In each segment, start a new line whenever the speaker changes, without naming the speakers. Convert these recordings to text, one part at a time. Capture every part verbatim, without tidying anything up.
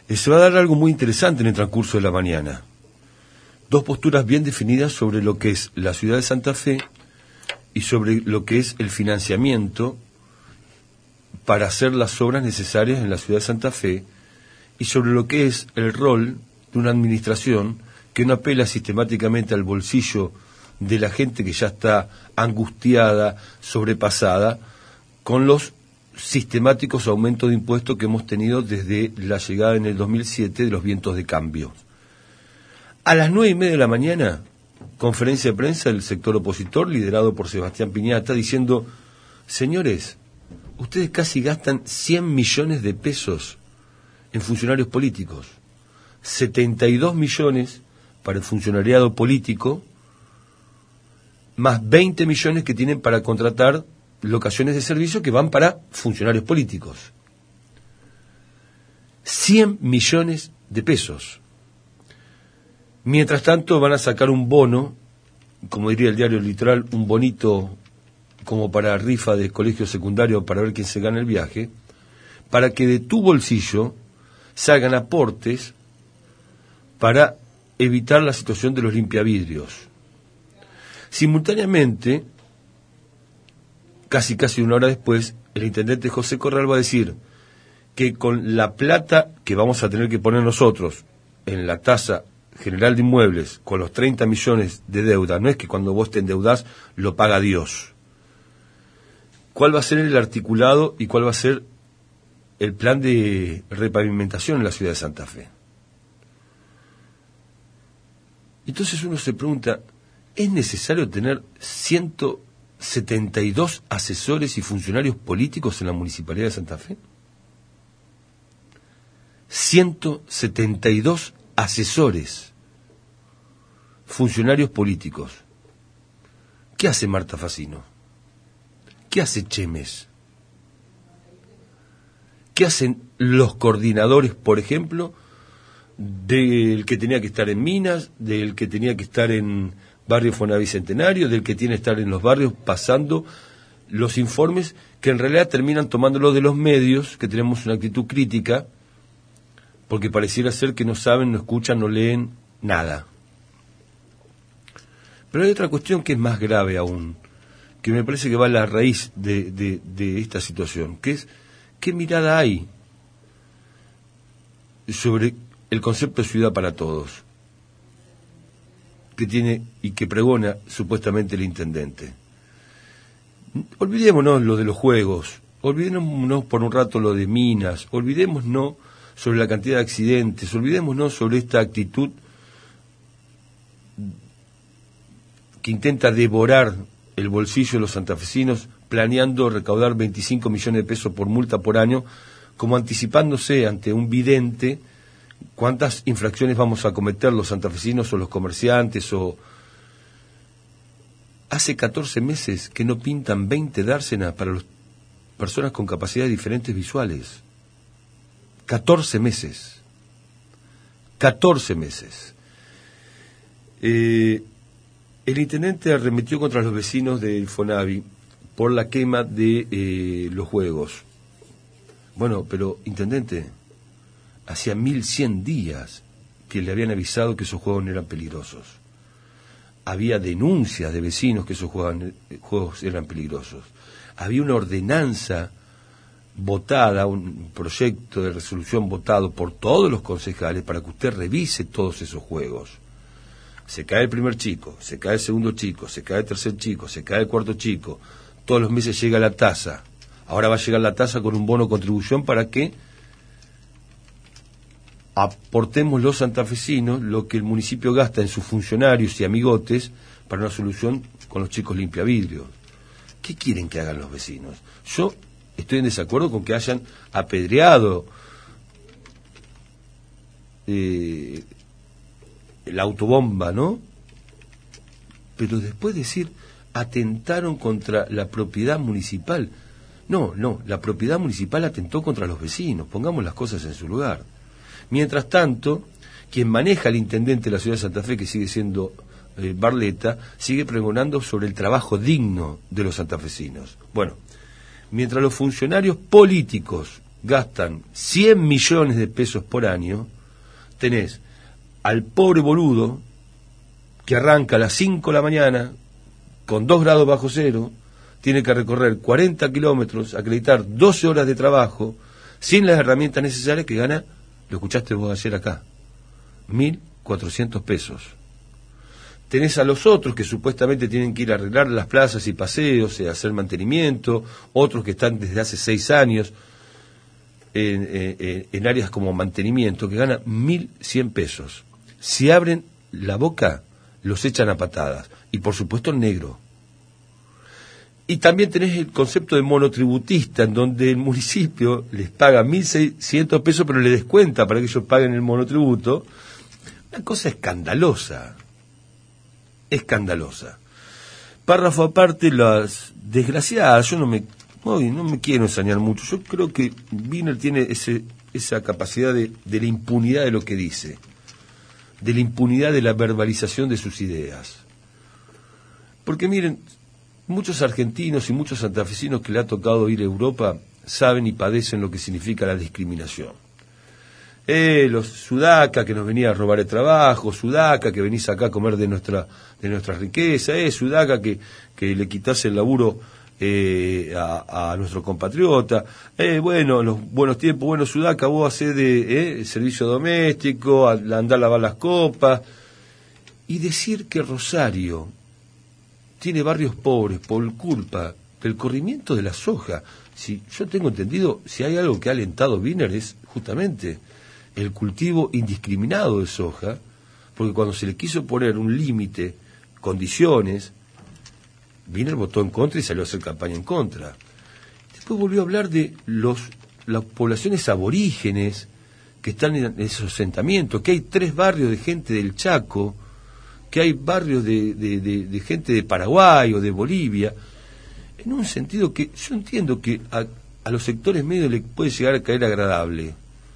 Eh, se va a dar algo muy interesante en el transcurso de la mañana. Dos posturas bien definidas sobre lo que es la ciudad de Santa Fe y sobre lo que es el financiamiento para hacer las obras necesarias en la ciudad de Santa Fe y sobre lo que es el rol de una administración que no apela sistemáticamente al bolsillo de la gente que ya está angustiada, sobrepasada, con los sistemáticos aumentos de impuestos que hemos tenido desde la llegada en el dos mil siete de los vientos de cambio. A las nueve y media de la mañana, conferencia de prensa del sector opositor, liderado por Sebastián Piñata, diciendo: señores, ustedes casi gastan cien millones de pesos en funcionarios políticos, setenta y dos millones para el funcionariado político, más veinte millones que tienen para contratar locaciones de servicio que van para funcionarios políticos. cien millones de pesos. Mientras tanto van a sacar un bono, como diría el diario Litoral, un bonito como para rifa de colegio secundario para ver quién se gana el viaje, para que de tu bolsillo salgan aportes para evitar la situación de los limpiavidrios. Simultáneamente, casi casi una hora después, el intendente José Corral va a decir que con la plata que vamos a tener que poner nosotros en la tasa general de inmuebles, con los treinta millones de deuda, no es que cuando vos te endeudás lo paga Dios. ¿Cuál va a ser el articulado y cuál va a ser el plan de repavimentación en la ciudad de Santa Fe? Entonces uno se pregunta, ¿es necesario tener ciento setenta y dos asesores y funcionarios políticos en la Municipalidad de Santa Fe? ciento setenta y dos asesores, funcionarios políticos. ¿Qué hace Marta Facino? ¿Qué hace Chemes? ¿Qué hacen los coordinadores, por ejemplo, del que tenía que estar en Minas, del que tenía que estar en Barrio Fonabicentenario, del que tiene que estar en los barrios pasando los informes que en realidad terminan tomándolo de los medios, que tenemos una actitud crítica, porque pareciera ser que no saben, no escuchan, no leen nada? Pero hay otra cuestión que es más grave aún, que me parece que va a la raíz de, de, de esta situación, que es qué mirada hay sobre el concepto de ciudad para todos, que tiene y que pregona supuestamente el intendente. Olvidémonos lo de los juegos, olvidémonos por un rato lo de Minas, olvidémonos sobre la cantidad de accidentes, olvidémonos sobre esta actitud que intenta devorar el bolsillo de los santafesinos, planeando recaudar veinticinco millones de pesos por multa por año, como anticipándose ante un vidente cuántas infracciones vamos a cometer los santafesinos o los comerciantes. O hace catorce meses que no pintan veinte dársenas para las personas con capacidades diferentes visuales. catorce meses. catorce meses. Eh, el intendente arremetió contra los vecinos del Fonavi por la quema de eh, los juegos. Bueno, pero, intendente, hacía mil cien días que le habían avisado que esos juegos no eran peligrosos. Había denuncias de vecinos que esos juegos, juegos eran peligrosos. Había una ordenanza votada, un proyecto de resolución votado por todos los concejales para que usted revise todos esos juegos. Se cae el primer chico, se cae el segundo chico, se cae el tercer chico, se cae el cuarto chico, todos los meses llega la tasa. Ahora va a llegar la tasa con un bono contribución para que aportemos los santafesinos lo que el municipio gasta en sus funcionarios y amigotes para una solución con los chicos limpiavidrios. ¿Qué quieren que hagan los vecinos? Yo estoy en desacuerdo con que hayan apedreado eh, la autobomba, ¿no? Pero después decir, atentaron contra la propiedad municipal. No, no, la propiedad municipal atentó contra los vecinos, pongamos las cosas en su lugar. Mientras tanto, quien maneja al intendente de la ciudad de Santa Fe, que sigue siendo eh, Barletta, sigue pregonando sobre el trabajo digno de los santafesinos. Bueno, mientras los funcionarios políticos gastan cien millones de pesos por año, tenés al pobre boludo que arranca a las cinco de la mañana con dos grados bajo cero, tiene que recorrer cuarenta kilómetros, acreditar doce horas de trabajo, sin las herramientas necesarias, que gana, lo escuchaste vos ayer acá, mil cuatrocientos pesos. Tenés a los otros que supuestamente tienen que ir a arreglar las plazas y paseos, eh, hacer mantenimiento, otros que están desde hace seis años en, en, en áreas como mantenimiento, que ganan mil cien pesos. Si abren la boca, los echan a patadas. Y por supuesto el negro. Y también tenés el concepto de monotributista, en donde el municipio les paga mil seiscientos pesos, pero le descuenta para que ellos paguen el monotributo. Una cosa escandalosa. Escandalosa. Párrafo aparte, las desgraciadas, yo no me no, no me quiero ensañar mucho, yo creo que Wiener tiene ese, esa capacidad de, de la impunidad de lo que dice, de la impunidad de la verbalización de sus ideas. Porque miren, muchos argentinos y muchos santafesinos que le ha tocado ir a Europa saben y padecen lo que significa la discriminación. Eh, los sudaca que nos venía a robar el trabajo, sudaca que venís acá a comer de nuestra de nuestra riqueza, eh, sudaca que, que le quitase el laburo eh, a, a nuestro compatriota, eh, bueno, los buenos tiempos, bueno, sudaca, vos hacés de eh, servicio doméstico, a, a andar a lavar las copas, y decir que Rosario tiene barrios pobres por culpa del corrimiento de la soja. Si yo tengo entendido, si hay algo que ha alentado Wiener es justamente el cultivo indiscriminado de soja, porque cuando se le quiso poner un límite, condiciones, Wiener votó en contra y salió a hacer campaña en contra. Después volvió a hablar de los las poblaciones aborígenes que están en esos asentamientos, que hay tres barrios de gente del Chaco, que hay barrios de, de, de, de gente de Paraguay o de Bolivia, en un sentido que yo entiendo que a, a los sectores medios les puede llegar a caer agradable,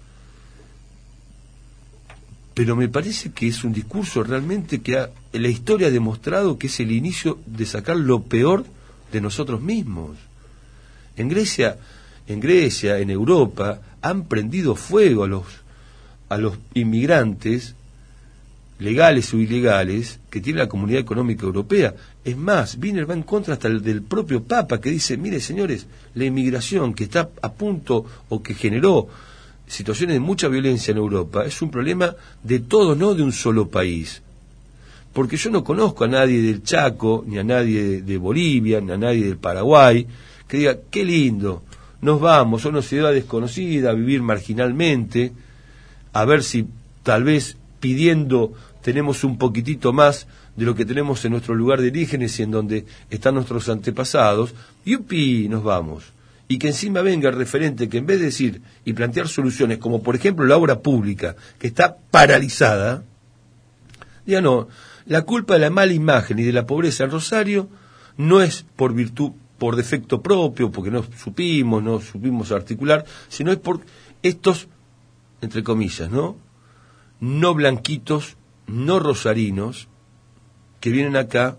pero me parece que es un discurso realmente que ha, la historia ha demostrado que es el inicio de sacar lo peor de nosotros mismos. En Grecia, en Grecia, en Europa, han prendido fuego a los, a los inmigrantes, legales o ilegales, que tiene la Comunidad Económica Europea. Es más, Wiener va en contra hasta el del propio Papa, que dice, mire señores, la inmigración que está a punto o que generó situaciones de mucha violencia en Europa es un problema de todo, no de un solo país. Porque yo no conozco a nadie del Chaco, ni a nadie de, de Bolivia, ni a nadie del Paraguay, que diga, qué lindo, nos vamos a una ciudad desconocida, a vivir marginalmente, a ver si tal vez pidiendo tenemos un poquitito más de lo que tenemos en nuestro lugar de orígenes y en donde están nuestros antepasados, ¡yupi!, nos vamos. Y que encima venga el referente que en vez de decir y plantear soluciones, como por ejemplo la obra pública, que está paralizada, diga no, la culpa de la mala imagen y de la pobreza en Rosario no es por virtud, por defecto propio, porque no supimos, no supimos articular, sino es por estos, entre comillas, ¿no?, no blanquitos, no rosarinos, que vienen acá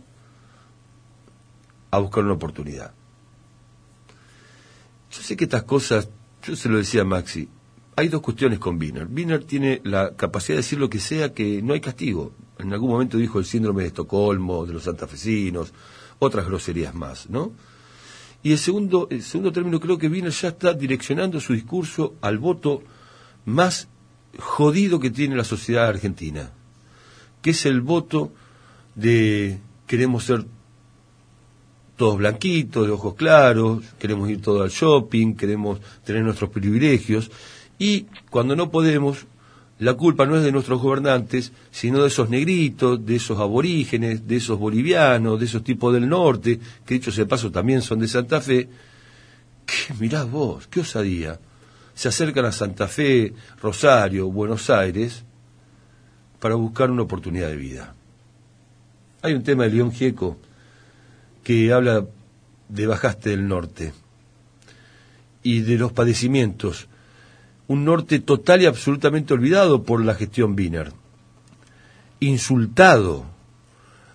a buscar una oportunidad. Yo sé que estas cosas, yo se lo decía a Maxi, hay dos cuestiones con Wiener. Wiener tiene la capacidad de decir lo que sea, que no hay castigo. En algún momento dijo el síndrome de Estocolmo, de los santafesinos, otras groserías más, ¿no? Y el segundo, el segundo término, creo que Wiener ya está direccionando su discurso al voto más jodido que tiene la sociedad argentina, que es el voto de queremos ser todos blanquitos, de ojos claros, queremos ir todos al shopping, queremos tener nuestros privilegios, y cuando no podemos, la culpa no es de nuestros gobernantes, sino de esos negritos, de esos aborígenes, de esos bolivianos, de esos tipos del norte, que dicho sea de paso también son de Santa Fe, que mirá vos, qué osadía, se acercan a Santa Fe, Rosario, Buenos Aires, para buscar una oportunidad de vida. Hay un tema de León Gieco que habla de Bajaste del Norte y de los padecimientos, un norte total y absolutamente olvidado por la gestión Wiener, insultado,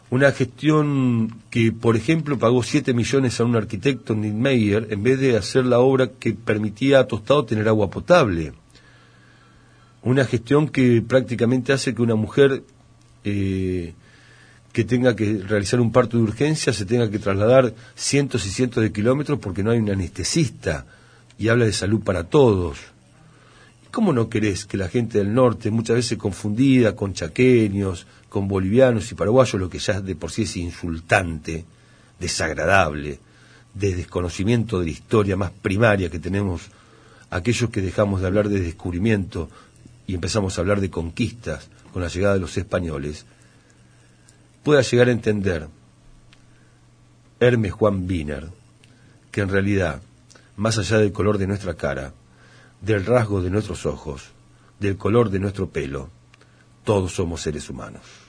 Una gestión que, por ejemplo, pagó siete millones a un arquitecto, Niemeyer, en vez de hacer la obra que permitía a Tostado tener agua potable. Una gestión que prácticamente hace que una mujer eh, que tenga que realizar un parto de urgencia se tenga que trasladar cientos y cientos de kilómetros porque no hay un anestesista, y habla de salud para todos. ¿Cómo no querés que la gente del norte, muchas veces confundida con chaqueños, con bolivianos y paraguayos, lo que ya de por sí es insultante, desagradable, de desconocimiento de la historia más primaria que tenemos, aquellos que dejamos de hablar de descubrimiento y empezamos a hablar de conquistas con la llegada de los españoles, pueda llegar a entender Hermes Juan Wiener que en realidad, más allá del color de nuestra cara, del rasgo de nuestros ojos, del color de nuestro pelo, todos somos seres humanos.